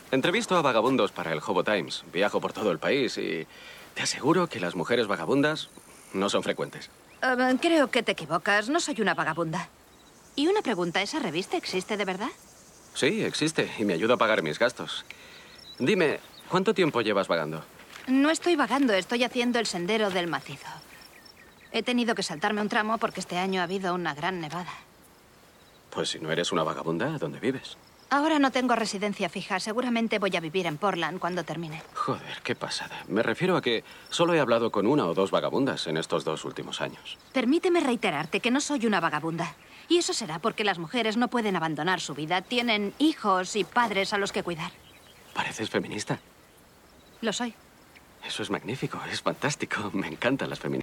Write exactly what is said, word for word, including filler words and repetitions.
Entrevisto a vagabundos para el Hobo Times. Viajo por todo el país y te aseguro que las mujeres vagabundas no son frecuentes. Uh, creo que te equivocas. No soy una vagabunda. Y una pregunta, ¿esa revista existe de verdad? Sí, existe y me ayuda a pagar mis gastos. Dime, ¿cuánto tiempo llevas vagando? No estoy vagando, estoy haciendo el sendero del macizo. He tenido que saltarme un tramo porque este año ha habido una gran nevada. Pues si no eres una vagabunda, ¿dónde vives? Ahora no tengo residencia fija. Seguramente voy a vivir en Portland cuando termine. Joder, qué pasada. Me refiero a que solo he hablado con una o dos vagabundas en estos dos últimos años. Permíteme reiterarte que no soy una vagabunda. Y eso será porque las mujeres no pueden abandonar su vida. Tienen hijos y padres a los que cuidar. ¿Pareces feminista? Lo soy. Eso es magnífico, es fantástico. Me encantan las feministas.